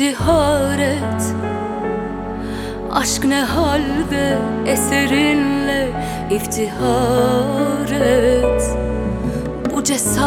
İntihar et. Aşk ne halde, eserinle iftihar et. Bu cesaret